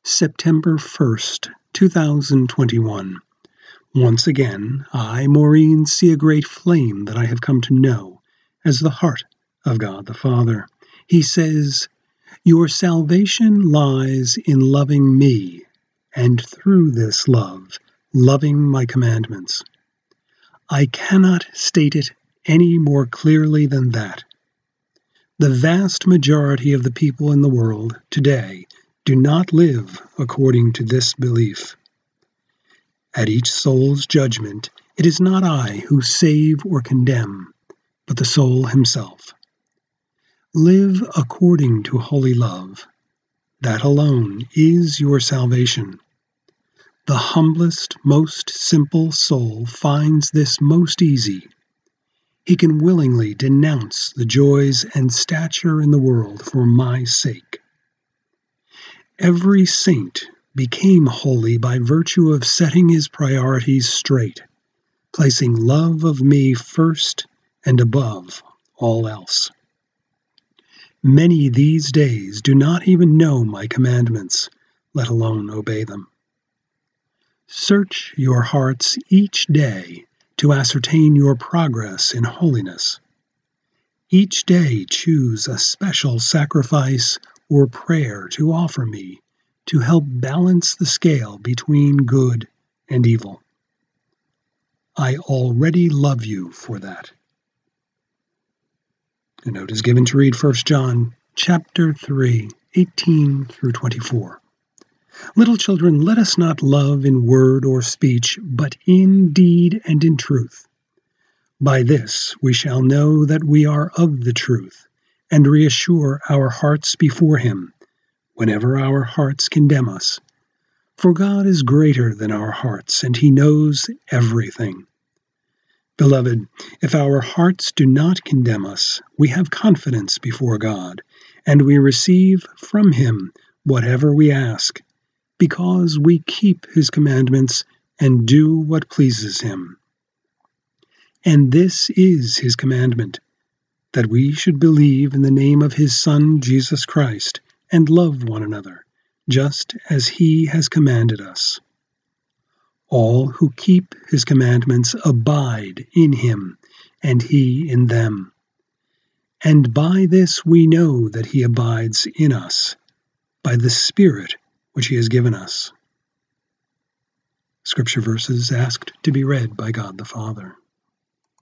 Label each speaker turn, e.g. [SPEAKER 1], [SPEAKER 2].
[SPEAKER 1] September 1st, 2021. Once again, I, Maureen, see a great flame that I have come to know as the heart of God the Father. He says, "Your salvation lies in loving me, and through this love, loving my commandments." I cannot state it any more clearly than that. The vast majority of the people in the world today do not live according to this belief. At each soul's judgment, it is not I who save or condemn, but the soul himself. Live according to holy love. That alone is your salvation. The humblest, most simple soul finds this most easy. He can willingly denounce the joys and stature in the world for my sake. Every saint became holy by virtue of setting his priorities straight, placing love of me first and above all else. Many these days do not even know my commandments, let alone obey them. Search your hearts each day to ascertain your progress in holiness. Each day choose a special sacrifice or prayer to offer me to help balance the scale between good and evil. I already love you for that. A note is given to read 1 John chapter 3, 18 through 24. Little children, let us not love in word or speech, but in deed and in truth. By this we shall know that we are of the truth, and reassure our hearts before him, whenever our hearts condemn us. For God is greater than our hearts, and he knows everything. Beloved, if our hearts do not condemn us, we have confidence before God, and we receive from him whatever we ask, because we keep his commandments and do what pleases him. And this is his commandment, that we should believe in the name of his Son, Jesus Christ, and love one another, just as he has commanded us. All who keep his commandments abide in him, and he in them. And by this we know that he abides in us, by the Spirit which he has given us. Scripture verses asked to be read by God the Father.